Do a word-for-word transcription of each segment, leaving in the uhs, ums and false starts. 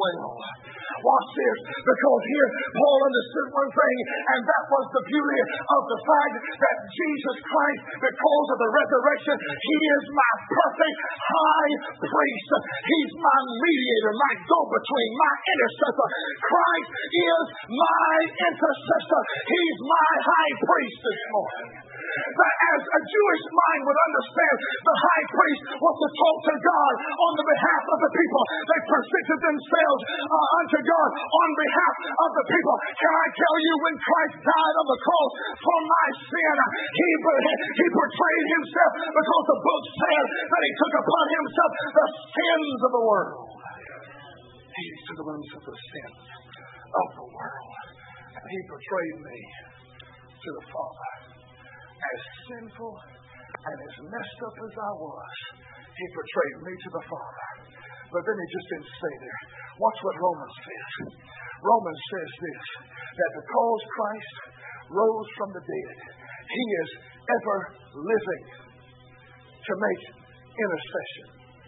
well. Watch this, because here Paul understood one thing, and that was the beauty of the fact that Jesus Christ, because of the resurrection, He is my perfect high priest. He's my mediator, my go-between, my intercessor. Christ is my intercessor. He's my high priest this morning. That as a Jewish mind would understand, the high priest was to talk to God on the behalf of the people. They presented themselves uh, unto God on behalf of the people. Can I tell you, when Christ died on the cross for my sin, he, he portrayed himself, because the book said that he took upon himself the sins of the world. He took upon himself the sins of the world. And he portrayed me to the Father. As sinful and as messed up as I was, he portrayed me to the Father. But then he just didn't stay there. Watch what Romans says. Romans says this, that because Christ rose from the dead, he is ever living to make intercession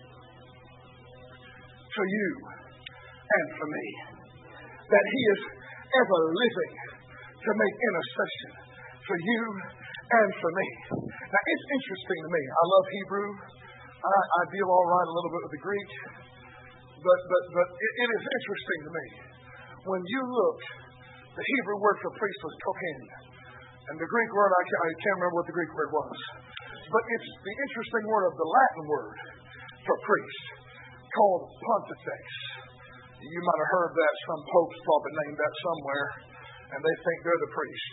for you and for me. That he is ever living to make intercession for you and for me. Now, it's interesting to me. I love Hebrew. I, I deal all right a little bit with the Greek. But but but it, it is interesting to me. When you look, the Hebrew word for priest was kohen. And the Greek word, I can't, I can't remember what the Greek word was. But it's the interesting word of the Latin word for priest, called pontifex. You might have heard that. Some popes probably named that somewhere. And they think they're the priest.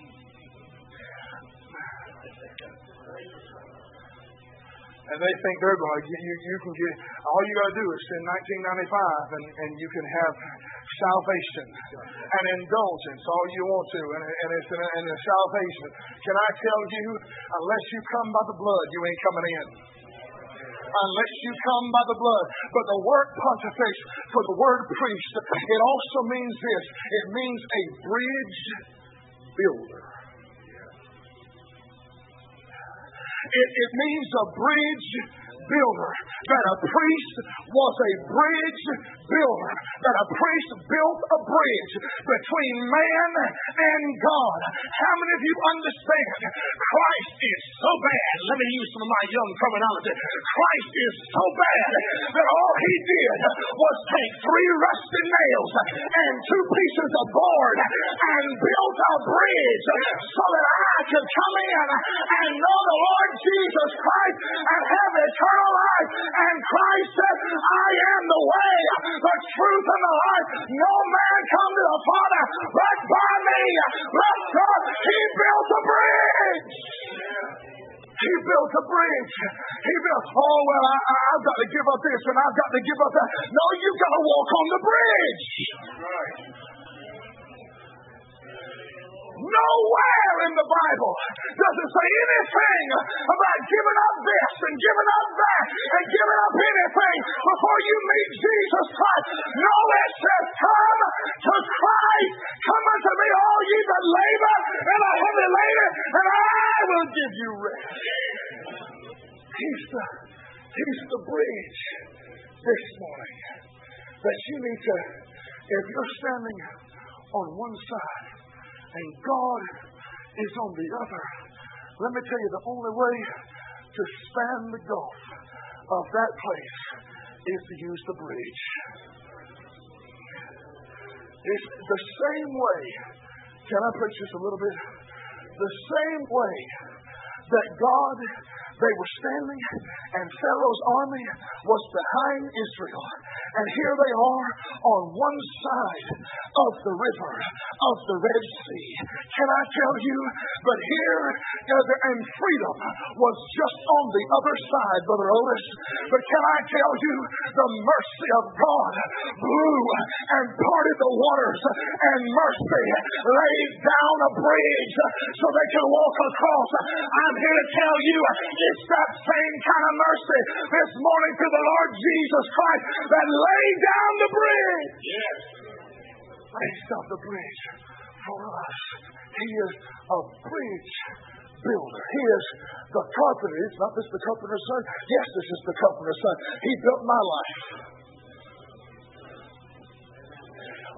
And they think they're going to get you. You can get all you got to do is send nineteen ninety-five, and, and you can have salvation and indulgence all you want to, and, and it's an, and a salvation. Can I tell you, unless you come by the blood, you ain't coming in. Unless you come by the blood. But the word pontifex for the word priest, it also means this. It means a bridge builder. It, it means a bridge builder. That a priest was a bridge builder. That a priest built a bridge between man and God. How many of you understand? Christ is so bad. Let me use some of my young terminology. Christ is so bad that all he did was take three rusted nails and two pieces of board and built a bridge so that I could come in and know the Lord Jesus Christ and have eternal life. And Christ said, I am the way, the truth, and the life. No man come to the Father but by me. But God, he built a bridge. He built a bridge. He built, oh, well, I, I, I've got to give up this and I've got to give up that. No, you've got to walk on the bridge. Right. Nowhere in the Bible does it say anything about giving up this and giving up that and giving up anything before you meet Jesus Christ. No, it says, come to Christ. Come unto me, all ye that labor and are heavy laden, and I will give you rest. He's the, he's the bridge this morning that you need to, if you're standing on one side and God is on the other, let me tell you, the only way to span the gulf of that place is to use the bridge. It's the same way, can I preach this a little bit? The same way that God, they were standing and Pharaoh's army was behind Israel. And here they are on one side of the river of the Red Sea. Can I tell you? But here, and freedom was just on the other side, Brother Otis. But can I tell you, the mercy of God blew and parted the waters, and mercy laid down a bridge so they could walk across. I'm here to tell you, it's that same kind of mercy this morning to the Lord Jesus Christ that laid down the bridge. Yes. Laid down the bridge for us. He is a bridge builder. He is the carpenter. It's not just the carpenter's son. Yes, this is the carpenter's son. He built my life.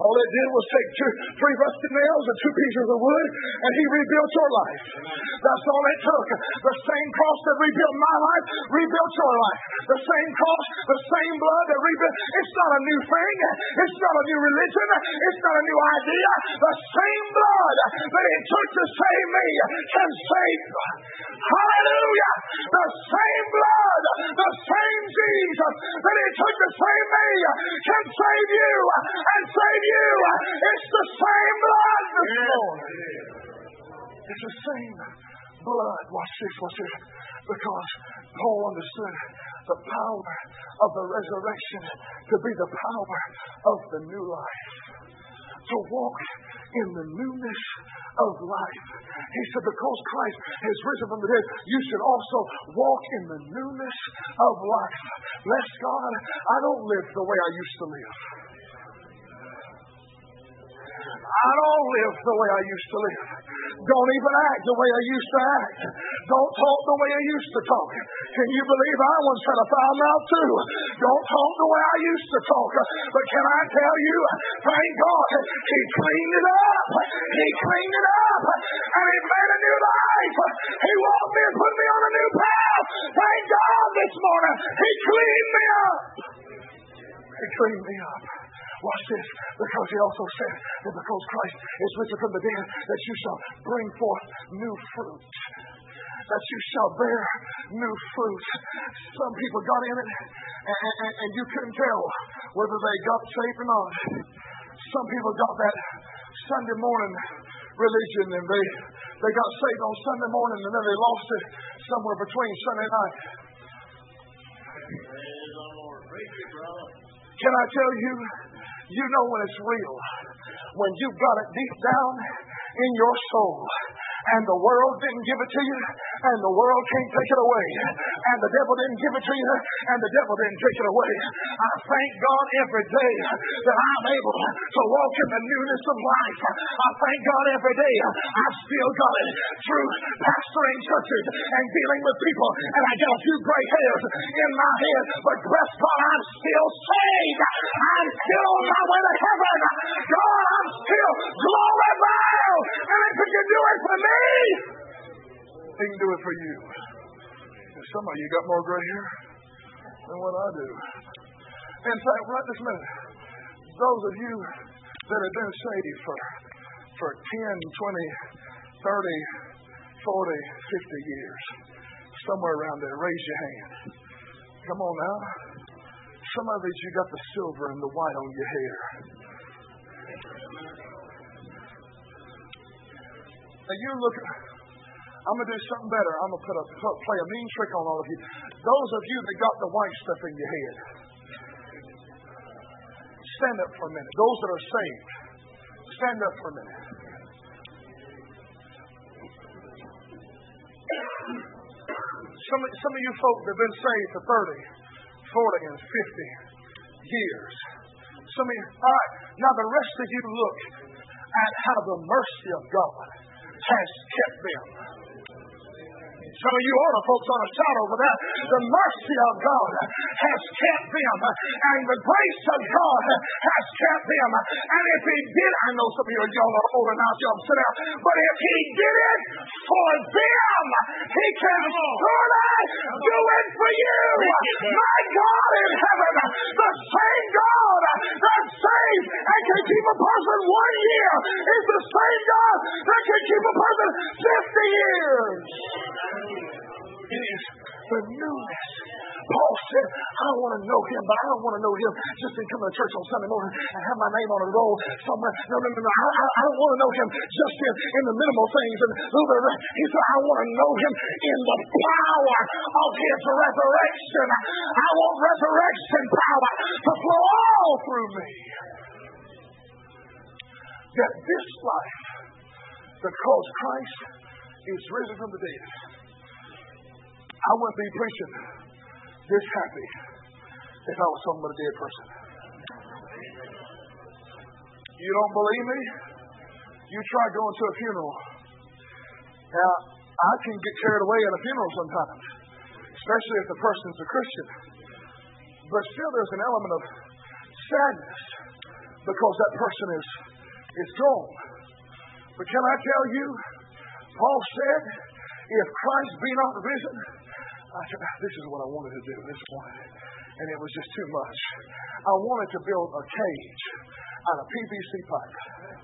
All it did was take two, three rusted nails and two pieces of wood, and he rebuilt your life. That's all it took. The same cross that rebuilt my life, rebuilt your life. The same cross, the same blood that rebuilt. It's not a new thing. It's not a new religion. It's not a new idea. The same blood that it took to save me can save you. Hallelujah. The same blood, the same Jesus that it took to save me can save you and save you. It's the same blood this morning. It's the same blood. Watch this, watch this. Because Paul understood the power of the resurrection to be the power of the new life. To walk in the newness of life. He said, because Christ has risen from the dead, you should also walk in the newness of life. Bless God, I don't live the way I used to live. I don't live the way I used to live. Don't even act the way I used to act. Don't talk the way I used to talk. Can you believe I once had a foul mouth too? Don't talk the way I used to talk. But can I tell you, thank God, He cleaned it up. He cleaned it up. And He made a new life. He walked me and put me on a new path. Thank God this morning. He cleaned me up. He cleaned me up. Watch this, because He also said that because Christ is risen from the dead, that you shall bring forth new fruit. That you shall bear new fruit. Some people got in it, and, and, and you couldn't tell whether they got saved or not. Some people got that Sunday morning religion, and they, they got saved on Sunday morning, and then they lost it somewhere between Sunday night. Can I tell you, you know when it's real, when you've got it deep down in your soul, and the world didn't give it to you, and the world can't take it away, and the devil didn't give it to you, and the devil didn't take it away. I thank God every day that I'm able to walk in the newness of life. I thank God every day I've still got it through pastoring churches and dealing with people, and I got a few gray hairs in my head, but bless God, I'm still saved. I'm still on my way to heaven. God, I'm still glorified. And if He can do it for me, He can do it for you. And some of you got more gray hair than what I do. In fact, right this minute, those of you that have been saved for, for ten, twenty, thirty, forty, fifty years, somewhere around there, raise your hand. Come on now. Some of you, you got the silver and the white on your hair. Now you look, I'm going to do something better. I'm going to put a, play a mean trick on all of you. Those of you that got the white stuff in your head, stand up for a minute. Those that are saved, stand up for a minute. Some, some of you folks have been saved for thirty, forty, and fifty years. Some of you, all right, now the rest of you look at how the mercy of God has kept them. Some of you older folks ought to shout over that. The mercy of God has kept them, and the grace of God has kept them. And if He did, I know some of you are young or older now, so I'm sit down. But if He did it for them, He can surely do it for you. My God in heaven, the same God that saved and can keep a person one year is the same God that can keep a person fifty years. It is the newness. Paul said, I want to know Him, but I don't want to know Him just in coming to church on Sunday morning and have my name on a roll somewhere. No, no, no, no. I, I, I don't want to know Him just in, in the minimal things. And a little bit of, he said, I want to know Him in the power of His resurrection. I want resurrection power to flow all through me. That this life, because Christ is risen from the dead, I wouldn't be preaching this happy if I was talking about a dead person. You don't believe me? You try going to a funeral. Now, I can get carried away at a funeral sometimes, especially if the person's a Christian. But still there's an element of sadness because that person is, is gone. But can I tell you, Paul said, if Christ be not risen, I said, this is what I wanted to do this morning. And it was just too much. I wanted to build a cage out of P V C pipe.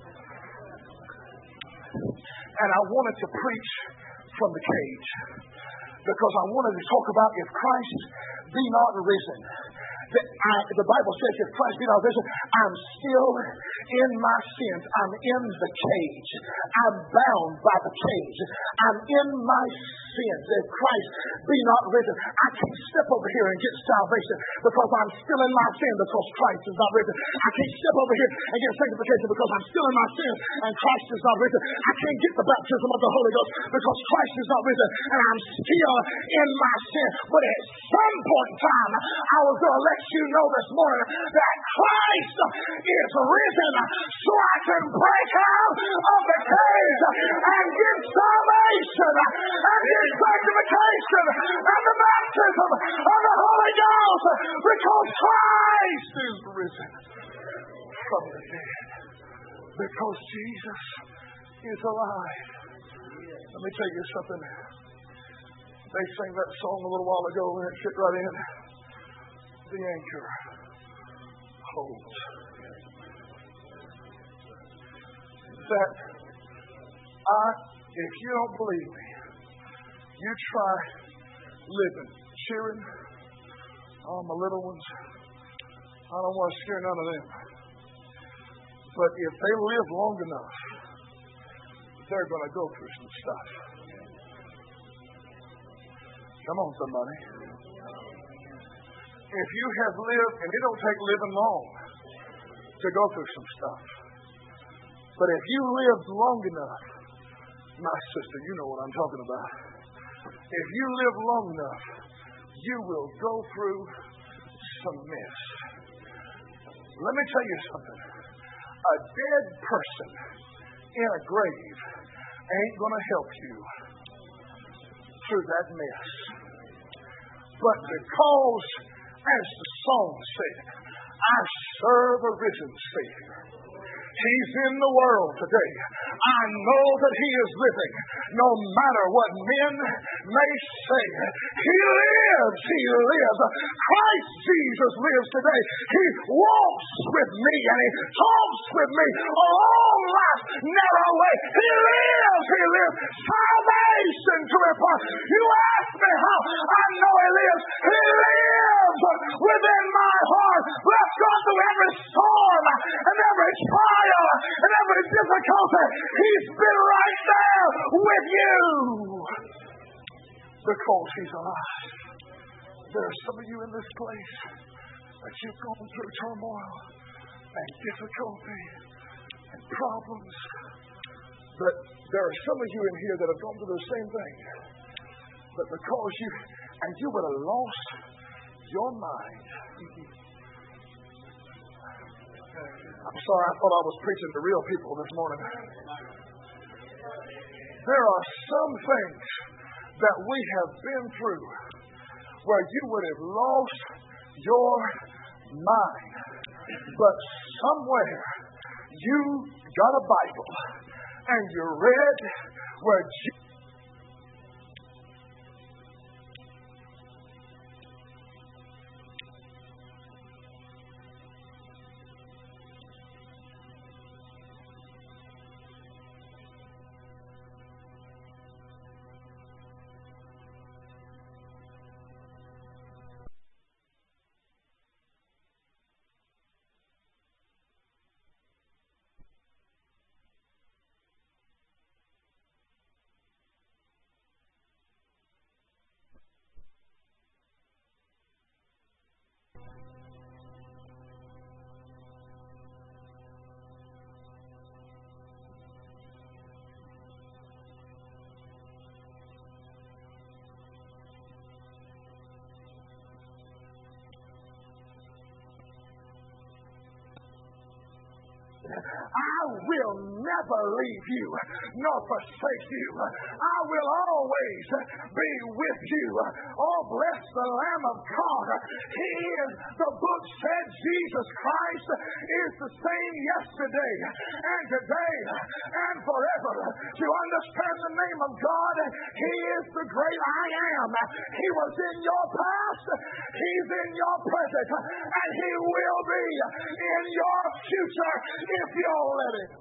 And I wanted to preach from the cage. Because I wanted to talk about if Christ be not risen. The, I, the Bible says if Christ be not risen, I'm still in my sins. I'm in the cage. I'm bound by the cage. I'm in my sins. If Christ be not risen, I can't step over here and get salvation because I'm still in my sin because Christ is not risen. I can't step over here and get sanctification because I'm still in my sin and Christ is not risen. I can't get the baptism of the Holy Ghost because Christ is not risen and I'm still in my sin. But at some point in time, I was going to let you know this morning that Christ is risen so I can break out of the cage and get salvation and get sanctification and the baptism of the Holy Ghost because Christ is risen from the dead. Because Jesus is alive. Let me tell you something. They sang that song a little while ago and it fit right in. The anchor holds. That I, if you don't believe me, you try living, cheering. Oh, my little ones, I don't want to scare none of them. But if they live long enough, they're going to go through some stuff. Come on, somebody. If you have lived, and it don't take living long to go through some stuff. But if you lived long enough, my sister, you know what I'm talking about. If you live long enough, you will go through some mess. Let me tell you something. A dead person in a grave ain't going to help you through that mess. But because, as the song said, I serve a risen Savior. He's in the world today. I know that He is living, no matter what men may say. He lives. He lives. Christ Jesus lives today. He walks with me and He talks with me along life's narrow way. He lives. He lives. Salvation to impart. You ask me how I know He lives. He lives within my heart. Let's go through every storm and every trial and every difficulty. He's been right there with you because He's alive. There are some of you in this place that you've gone through turmoil and difficulty and problems. But there are some of you in here that have gone through the same thing. But because you, and you would have lost your mind. I'm sorry, I thought I was preaching to real people this morning. There are some things that we have been through where you would have lost your mind. But somewhere you got a Bible and you read where Jesus I will never leave you nor forsake you. I will always be with you. Oh, bless the Lamb of God God. He is, the book said Jesus Christ is the same yesterday and today and forever. To understand the name of God, He is the great I am. He was in your past, He's in your present, and He will be in your future if you'll let Him.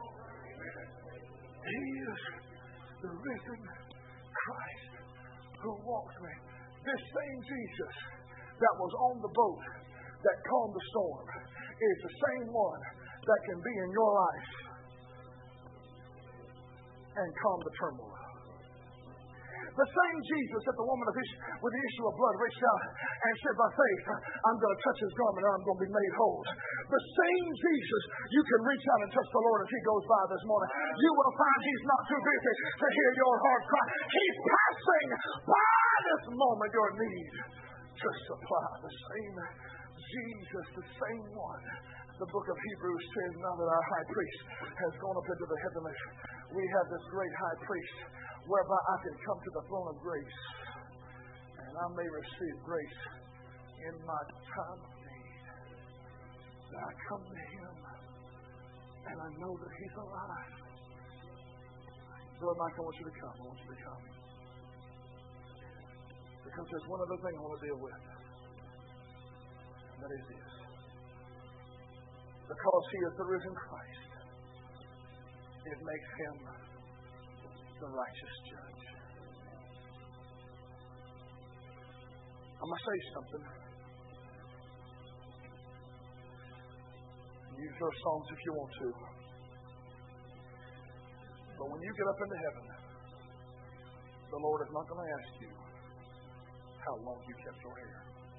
He is the risen Christ who walked with this same Jesus that was on the boat that calmed the storm is the same one that can be in your life and calm the turmoil. The same Jesus that the woman of issue, with the issue of blood reached out and said, by faith, I'm going to touch His garment and I'm going to be made whole. The same Jesus, you can reach out and touch the Lord as He goes by this morning. You will find He's not too busy to hear your heart cry. He's passing by this moment your need to supply. The same Jesus, the same one. The book of Hebrews says, now that our high priest has gone up into the heavenlies, we have this great high priest whereby I can come to the throne of grace and I may receive grace in my time of need. So I come to Him and I know that He's alive. Brother Mike, I want you to come. I want you to come. Because there's one other thing I want to deal with. And that is this. Because He is the risen Christ, it makes Him the righteous judge. I'm going to say something. Use those songs if you want to. But when you get up into heaven, the Lord is not going to ask you how long you kept your hair.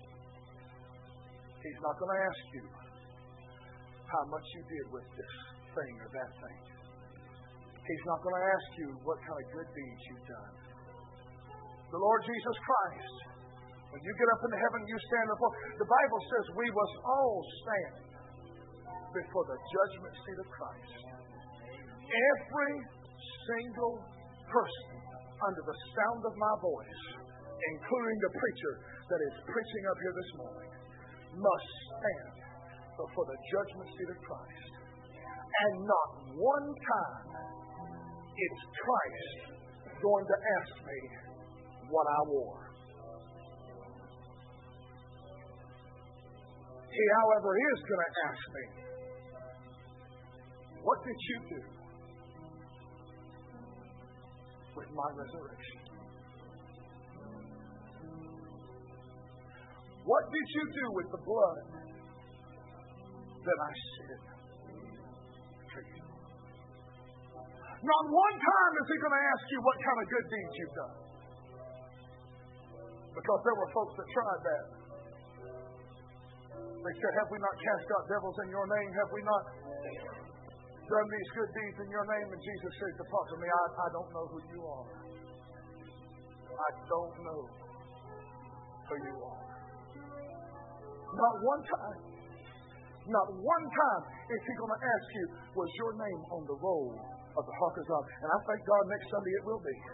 He's not going to ask you how much you did with this thing or that thing. He's not going to ask you what kind of good deeds you've done. The Lord Jesus Christ, when you get up into heaven, you stand before. The Bible says we must all stand before the judgment seat of Christ. Every single person under the sound of my voice, including the preacher that is preaching up here this morning, must stand before the judgment seat of Christ. And not one time is Christ going to ask me what I wore. He, however, is going to ask me, what did you do with my resurrection? What did you do with the blood that I shed for you? Not one time is He going to ask you what kind of good deeds you've done. Because there were folks that tried that. They said, have we not cast out devils in your name? Have we not done these good deeds in your name? And Jesus said, depart from me, I, I don't know who you are. I don't know who you are. Not one time, not one time is He going to ask you, was your name on the roll of the Hakazah? And I thank God next Sunday it will be.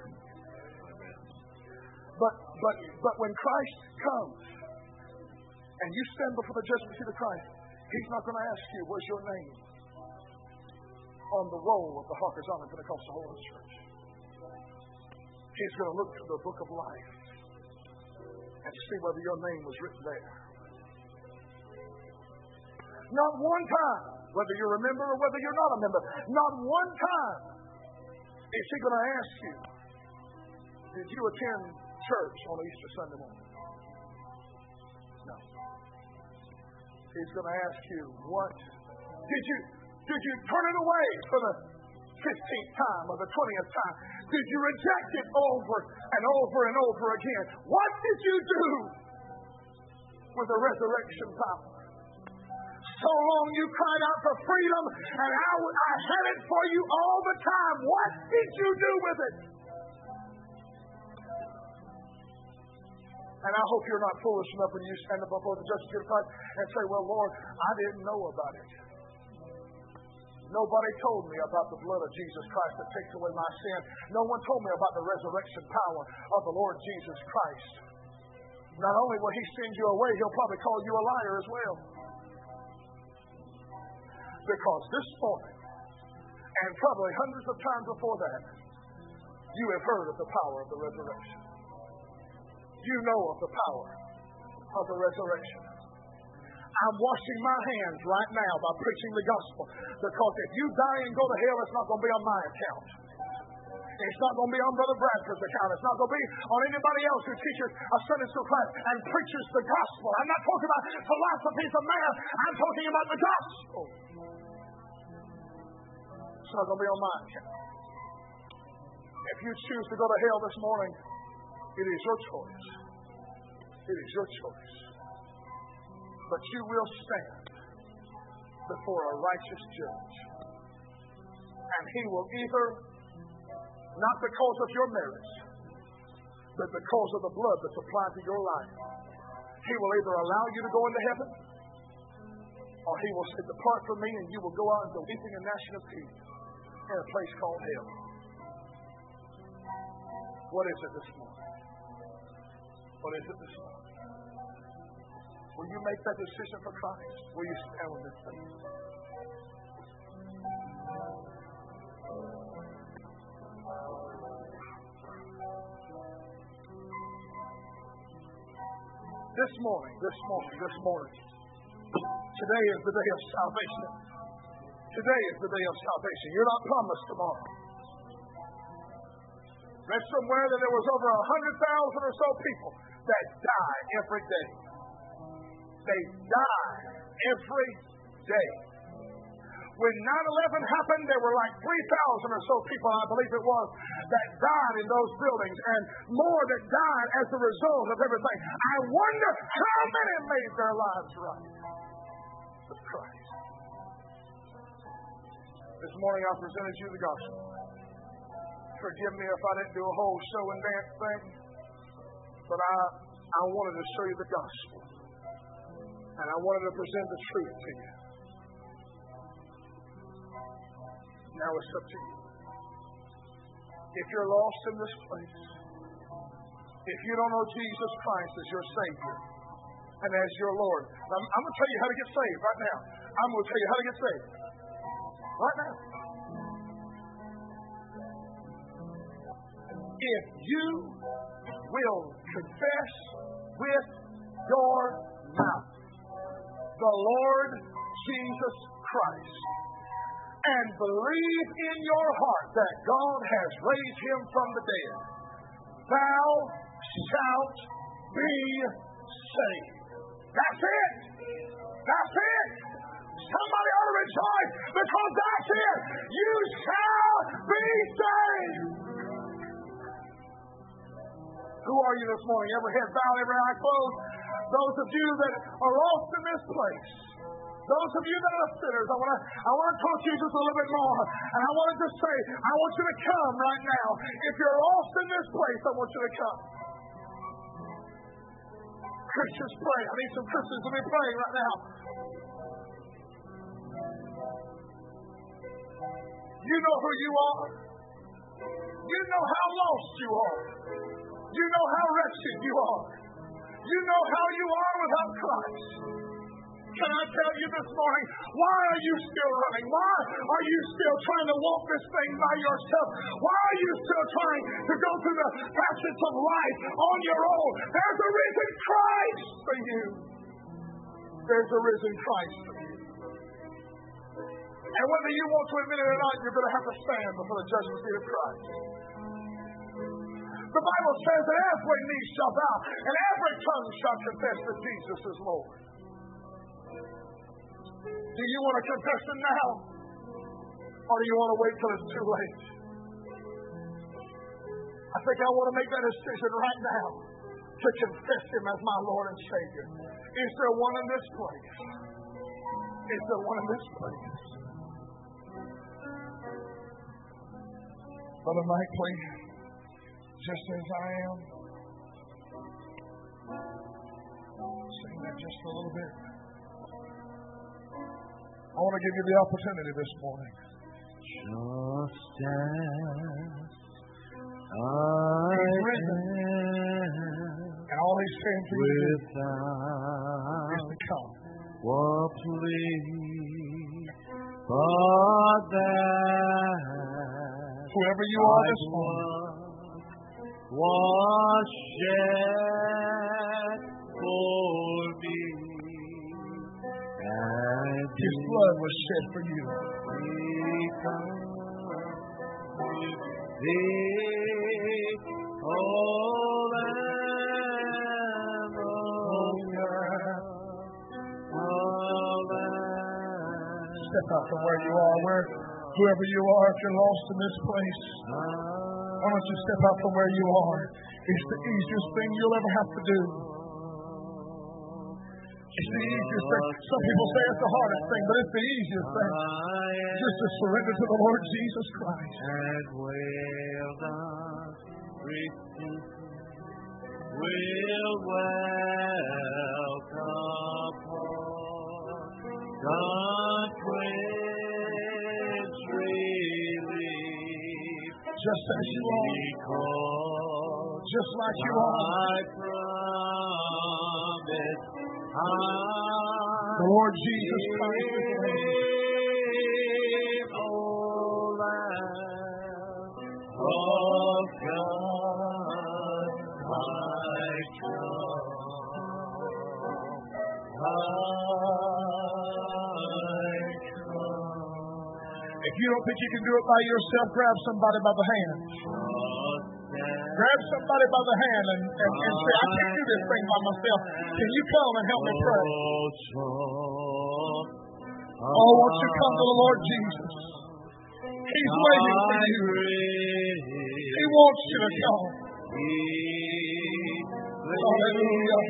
But but but when Christ comes and you stand before the judgment seat of Christ, He's not going to ask you, was your name on the roll of the Hakazah in Pentecostal Holiness Church? He's going to look through the book of life and see whether your name was written there. Not one time, whether you're a member or whether you're not a member, not one time is He going to ask you, did you attend church on Easter Sunday morning? No. He's going to ask you, what did you did you turn it away for the fifteenth time or the twentieth time? Did you reject it over and over and over again? What did you do with the resurrection power? So long you cried out for freedom, and I, I had it for you all the time. What did you do with it? And I hope you're not foolish enough when you stand up before the judgment seat of Christ and say, well, Lord, I didn't know about it. Nobody told me about the blood of Jesus Christ that takes away my sin. No one told me about the resurrection power of the Lord Jesus Christ. not only will he send you away, he'll probably call you a liar as well. Because this morning, and probably hundreds of times before that, you have heard of the power of the resurrection. You know of the power of the resurrection. I'm washing my hands right now by preaching the gospel. Because if you die and go to hell, it's not going to be on my account. It's not going to be on Brother Bradford's account. It's not going to be on anybody else who teaches a Sunday school class and preaches the gospel. I'm not talking about philosophies of man. I'm talking about the gospel. It's not going to be on my account. If you choose to go to hell this morning, it is your choice. It is your choice. But you will stand before a righteous judge. And he will either, not because of your merits, but because of the blood that's applied to your life, he will either allow you to go into heaven, or he will say, depart from me, and you will go out into weeping and gnashing of teeth in a place called hell. What is it this morning? What is it this morning? Will you make that decision for Christ? Will you stand with this thing? This morning, this morning, this morning, today is the day of salvation. Today is the day of salvation. You're not promised tomorrow. Read somewhere that there was over a hundred thousand or so people that die every day. They die every day. When nine eleven happened, there were like three thousand or so people, I believe it was, that died in those buildings, and more that died as a result of everything. I wonder how many made their lives right with Christ. This morning I presented you the gospel. Forgive me if I didn't do a whole show and dance thing, but I, I wanted to show you the gospel. And I wanted to present the truth to you. Now it's up to you. If you're lost in this place, if you don't know Jesus Christ as your Savior and as your Lord, I'm, I'm going to tell you how to get saved right now. I'm going to tell you how to get saved right now. If you will confess with your mouth the Lord Jesus Christ and believe in your heart that God has raised him from the dead, thou shalt be saved. That's it. That's it. Somebody ought to rejoice because that's it. You shall be saved. Who are you this morning? Every head bowed, every eye closed. Those of you that are lost in this place, those of you that are sinners, I want to I want to talk to you just a little bit more. And I want to just say, I want you to come right now. If you're lost in this place, I want you to come. Christians, pray. I need some Christians to be praying right now. You know who you are. You know how lost you are. You know how wretched you are. You know how you are without Christ. Can I tell you this morning, why are you still running? Why are you still trying to walk this thing by yourself? Why are you still trying to go through the facets of life on your own? There's a risen Christ for you. There's a risen Christ for you. And whether you want to admit it or not, you're going to have to stand before the judgment seat of Christ. The Bible says that every knee shall bow and every tongue shall confess that Jesus is Lord. Do you want to confess him now? Or do you want to wait till it's too late? I think I want to make that decision right now to confess him as my Lord and Savior. Is there one in this place? Is there one in this place? Brother Mike, please. Just as I am. Sing that just a little bit. I want to give you the opportunity this morning. Just as I am. And all these saying for you without to come. what plea but that whoever you are this morning was shed for me, and His blood was shed for you. Thee, O Lamb of God, O Lamb. Step out from where you are, where whoever you are, if you're lost in this place, why don't you step out from where you are? It's the easiest thing you'll ever have to do. It's the easiest thing. Some people say it's the hardest thing, but it's the easiest thing. Just to surrender to the Lord Jesus Christ. And will not receive, will welcome God Prince relief. Just as you are. Just like you are. The Lord Jesus Christ is O Lamb of God, I come, I come. If you don't think you can do it by yourself, grab somebody by the hand. Grab somebody by the hand and, and, and say, I can't do this thing by myself. Can you come and help me pray? Oh, won't you come to the Lord Jesus? He's waiting for you. He wants you to come. Hallelujah.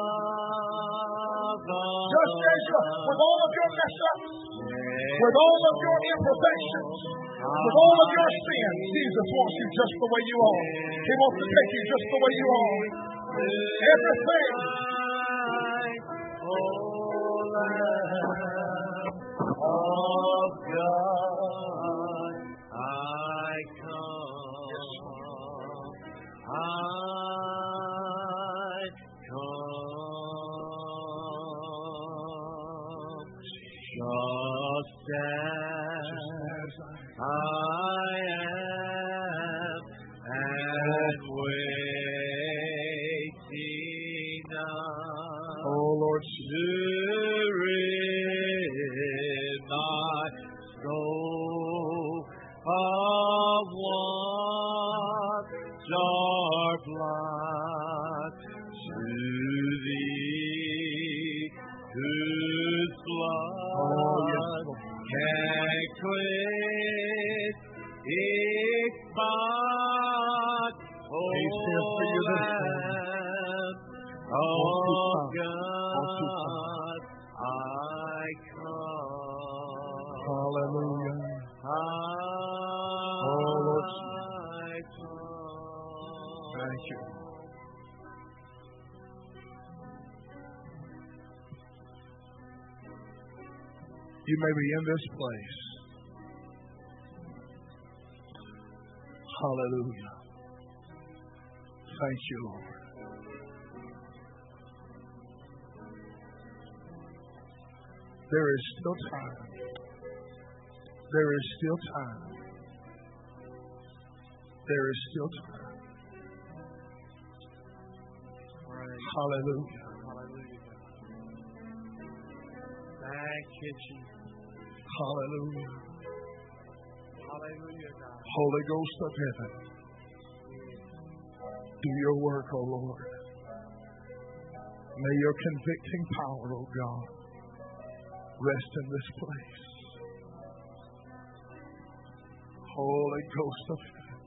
Just as you are, with all of your mess ups, with all of your imperfections, with all of your sins, Jesus wants you just the way you are. He wants to take you just the way you are. Everything. Of God, I come, I come, just as I am, and waiting now. Oh Lord, to rid my soul of what dark blood to Thee, whose blood can quit its spot. He's here for you this morning. Oh God, I come. Hallelujah. I Oh Lord, come. thank you. You may be in this place. Hallelujah. Thank you, Lord. There is still time. There is still time. There is still time. Hallelujah. Hallelujah. Thank you, Jesus. Hallelujah. Hallelujah, God. Holy Ghost of heaven, do your work, O Lord. May your convicting power, O God, rest in this place. Holy Ghost of heaven.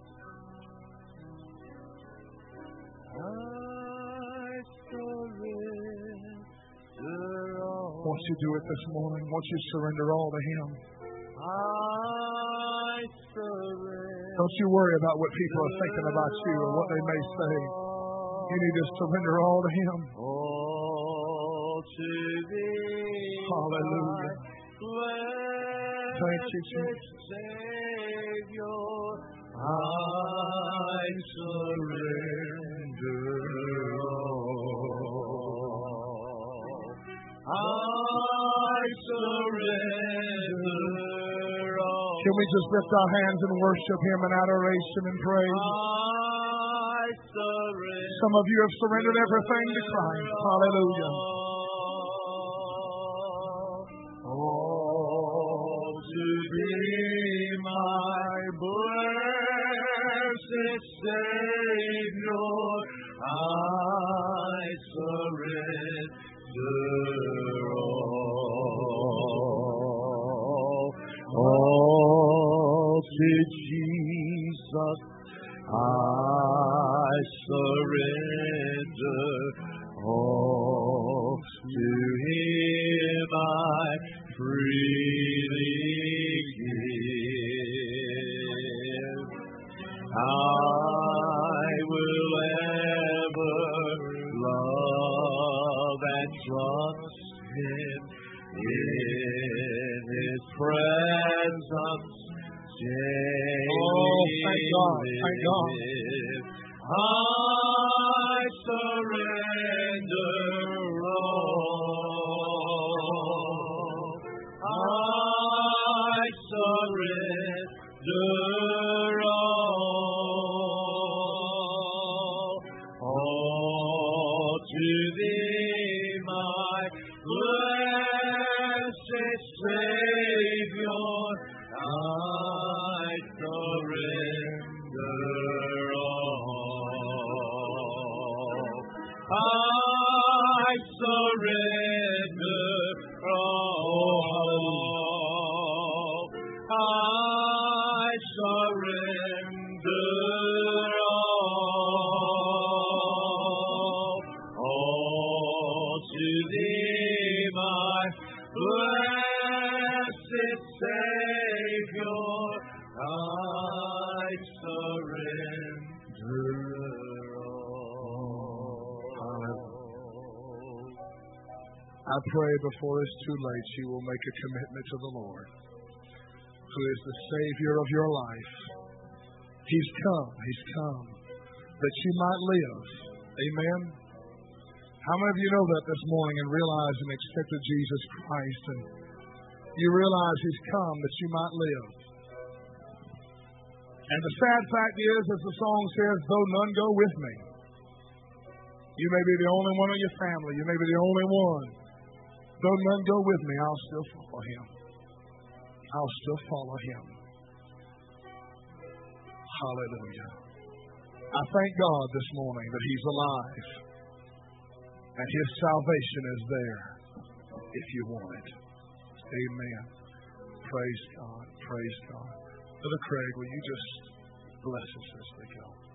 I surrender all. Won't you do it this morning? Won't you surrender all to Him? I surrender. Don't you worry about what people are thinking about you or what they may say. You need to surrender all to Him. All to Thee. Hallelujah. Thank you, Jesus. Savior, I surrender all. Can we just lift our hands and worship Him in adoration and praise? I surrender. Some of you have surrendered everything to Christ. Hallelujah. Oh, to Thee, my blessed Savior, I surrender all. All to Jesus I surrender. All to Him I freely give. I will ever love and trust Him in His presence. Oh, thank God, thank God. I surrender all. I surrender all. All to Thee, my blessed Savior, I surrender all. I surrender all. I surrender all. All to Thee, my blessed Savior, I surrender all. I pray before it's too late you will make a commitment to the Lord, who is the Savior of your life. He's come, He's come, that you might live. Amen. How many of you know that this morning and realize and accepted Jesus Christ, and you realize He's come that you might live? And the sad fact is, as the song says, though none go with me, you may be the only one in your family, you may be the only one. Though none go with me, I'll still follow Him. I'll still follow Him. Hallelujah. I thank God this morning that He's alive and His salvation is there if you want it. Amen. Praise God. Praise God. Brother Craig, will you just bless us as we go?